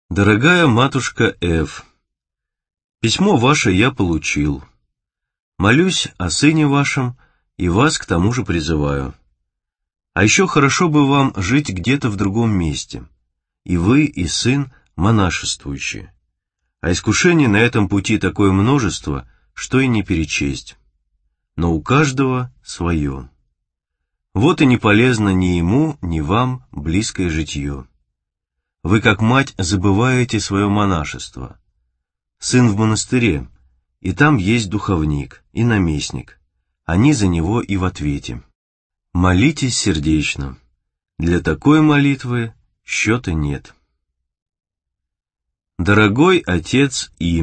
Дорогая матушка Ф., письмо ваше я получил. Молюсь о сыне вашем и вас к тому же призываю. А еще хорошо бы вам жить где-то в другом месте, и вы, и сын монашествующие. А искушений на этом пути такое множество, что и не перечесть. Но у каждого свое. Вот и не полезно ни ему, ни вам близкое житье. Вы, как мать, забываете свое монашество. Сын в монастыре, и там есть духовник и наместник. Они за него и в ответе. Молитесь сердечно. Для такой молитвы счета нет. Дорогой отец И.,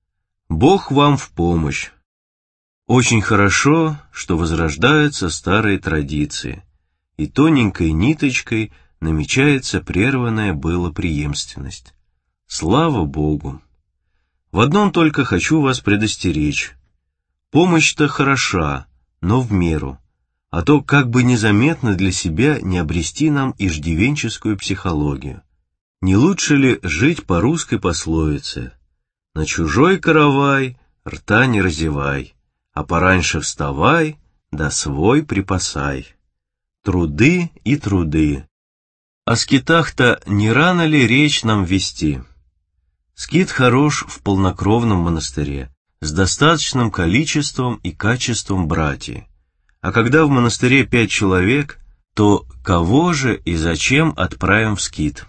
Бог вам в помощь. Очень хорошо, что возрождаются старые традиции, и тоненькой ниточкой намечается прерванная была преемственность. Слава Богу! В одном только хочу вас предостеречь. Помощь-то хороша, но в меру, а то как бы незаметно для себя не обрести нам иждивенческую психологию. Не лучше ли жить по русской пословице: «На чужой каравай рта не разевай, а пораньше вставай, да свой припасай». Труды и труды. О скитах-то не рано ли речь нам вести? Скит хорош в полнокровном монастыре, с достаточным количеством и качеством братьев. А когда в монастыре 5 человек, то кого же и зачем отправим в скит?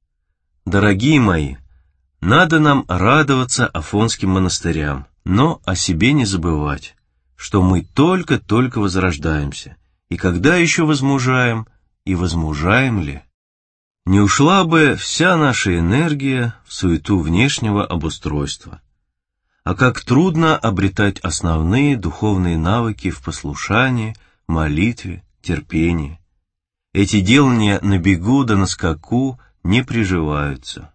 Дорогие мои, надо нам радоваться афонским монастырям, но о себе не забывать, что мы только-только возрождаемся, и когда еще возмужаем, и возмужаем ли? Не ушла бы вся наша энергия в суету внешнего обустройства. А как трудно обретать основные духовные навыки в послушании, молитве, терпении. Эти делания на бегу да на скаку не приживаются.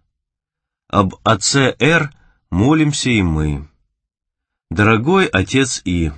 Об отце Р. молимся и мы. Дорогой отец И.,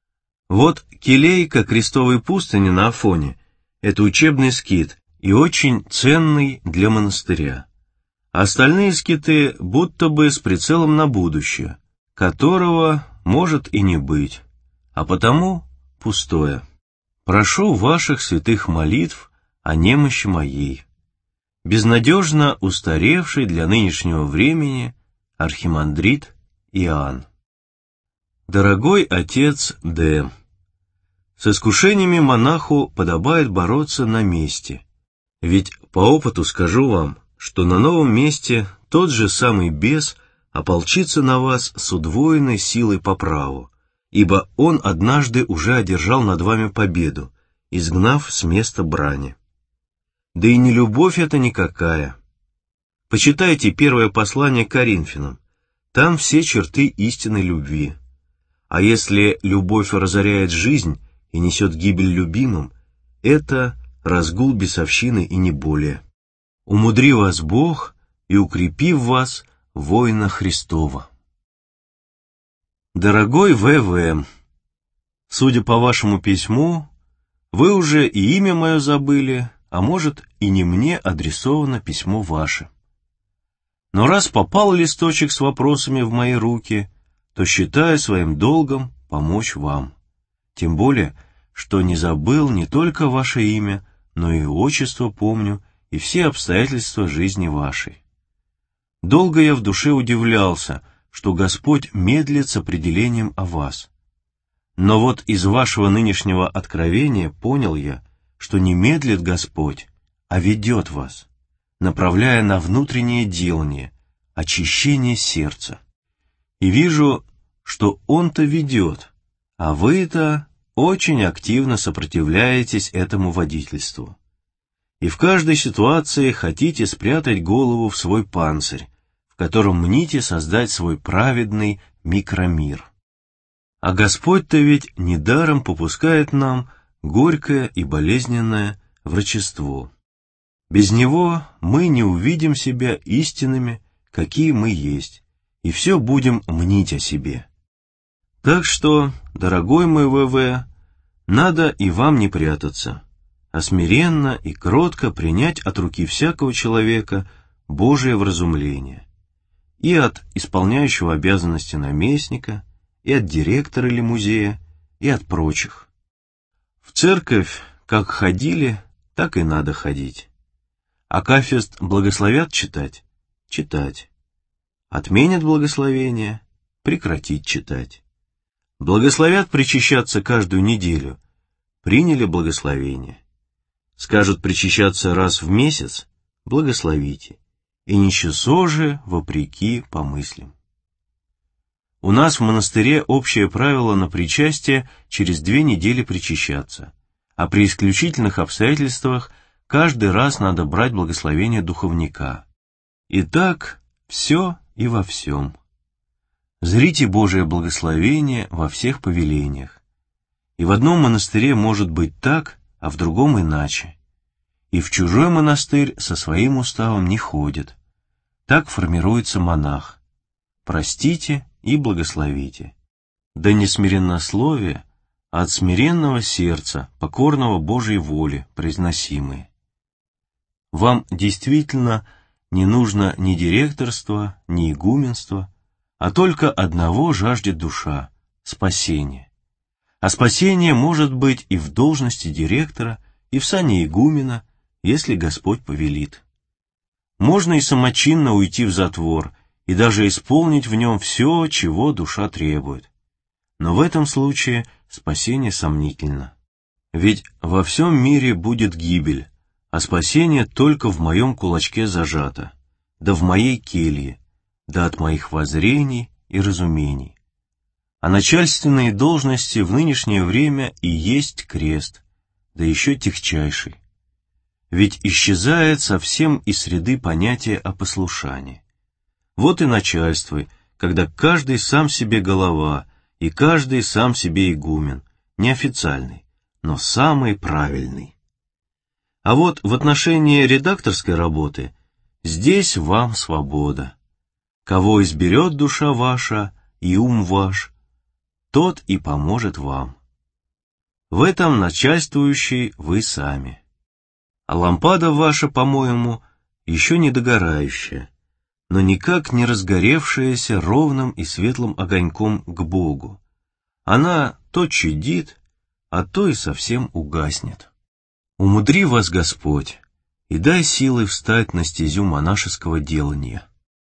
вот келейка крестовой пустыни на Афоне — это учебный скит и очень ценный для монастыря. А остальные скиты будто бы с прицелом на будущее, которого может и не быть, а потому пустое. Прошу ваших святых молитв о немощи моей. Безнадежно устаревший для нынешнего времени архимандрит Иоанн. Дорогой отец Д., с искушениями монаху подобает бороться на месте, ведь по опыту скажу вам, что на новом месте тот же самый бес ополчится на вас с удвоенной силой по праву, ибо он однажды уже одержал над вами победу, изгнав с места брани. Да и не любовь это никакая. Почитайте первое послание к Коринфянам, там все черты истинной любви. А если любовь разоряет жизнь и несет гибель любимым, это разгул бесовщины и не более. Умудри вас Бог и укрепи в вас воина Христова. Дорогой В.В., судя по вашему письму, вы уже и имя мое забыли, а может и не мне адресовано письмо ваше. Но раз попал листочек с вопросами в мои руки, то считаю своим долгом помочь вам. Тем более, что не забыл не только ваше имя, но и отчество помню, и все обстоятельства жизни вашей. Долго я в душе удивлялся, что Господь медлит с определением о вас. Но вот из вашего нынешнего откровения понял я, что не медлит Господь, а ведет вас, направляя на внутреннее делание, очищение сердца. И вижу, что Он-то ведет, а вы-то очень активно сопротивляетесь этому водительству. И в каждой ситуации хотите спрятать голову в свой панцирь, в котором мните создать свой праведный микромир. А Господь-то ведь недаром попускает нам горькое и болезненное врачество. Без Него мы не увидим себя истинными, какие мы есть, и все будем мнить о себе. Так что, дорогой мой В.В., надо и вам не прятаться, а смиренно и кротко принять от руки всякого человека Божие вразумление, и от исполняющего обязанности наместника, и от директора или музея, и от прочих. В церковь как ходили, так и надо ходить. Акафист благословят читать? Читать. Отменят благословение? Прекратить читать. Благословят причащаться каждую неделю? Приняли благословение. Скажут причащаться раз в месяц? Благословите. И ничего же вопреки помыслим. У нас в монастыре общее правило на причастие через 2 недели причащаться, а при исключительных обстоятельствах каждый раз надо брать благословение духовника. И так все и во всем. Зрите Божие благословение во всех повелениях. И в одном монастыре может быть так, а в другом иначе. И в чужой монастырь со своим уставом не ходит. Так формируется монах. Простите и благословите. Да не смиреннословие, а от смиренного сердца, покорного Божьей воле, произносимые. Вам действительно не нужно ни директорства, ни игуменства, а только одного жаждет душа — спасения. А спасение может быть и в должности директора, и в сане игумена, если Господь повелит. Можно и самочинно уйти в затвор, и даже исполнить в нем все, чего душа требует. Но в этом случае спасение сомнительно. Ведь во всем мире будет гибель, а спасение только в моем кулачке зажато, да в моей келье, да от моих воззрений и разумений. А начальственные должности в нынешнее время и есть крест, да еще тягчайший. Ведь исчезает совсем из среды понятие о послушании. Вот и начальство, когда каждый сам себе голова, и каждый сам себе игумен, неофициальный, но самый правильный. А вот в отношении редакторской работы здесь вам свобода. Кого изберет душа ваша и ум ваш, тот и поможет вам. В этом начальствующий вы сами. А лампада ваша, по-моему, еще не догорающая, но никак не разгоревшаяся ровным и светлым огоньком к Богу. Она то чадит, а то и совсем угаснет. Умудри вас Господь, и дай силы встать на стезю монашеского делания.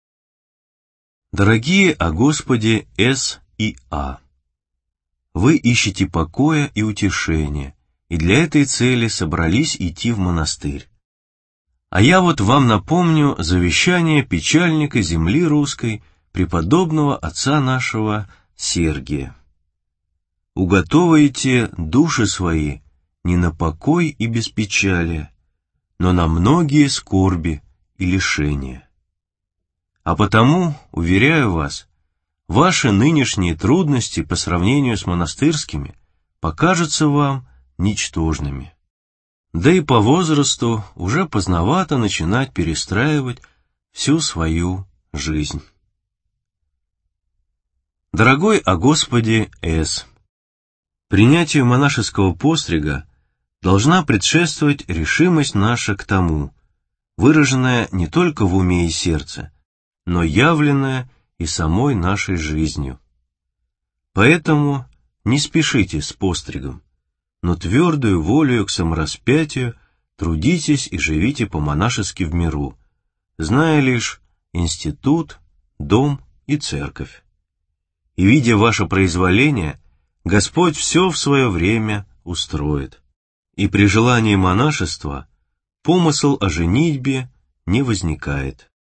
Дорогие о Господе С. и А., вы ищете покоя и утешения, и для этой цели собрались идти в монастырь. А я вот вам напомню завещание печальника земли русской, преподобного отца нашего Сергия. Уготовайте души свои не на покой и беспечалие, но на многие скорби и лишения. А потому, уверяю вас, ваши нынешние трудности по сравнению с монастырскими покажутся вам ничтожными. Да и по возрасту уже поздновато начинать перестраивать всю свою жизнь. Дорогой о Господе С., принятию монашеского пострига должна предшествовать решимость наша к тому, выраженная не только в уме и сердце, но явленная и самой нашей жизнью. Поэтому не спешите с постригом, но твердую волею к самораспятию трудитесь и живите по-монашески в миру, зная лишь институт, дом и церковь. И, видя ваше произволение, Господь все в свое время устроит. И при желании монашества помысл о женитьбе не возникает.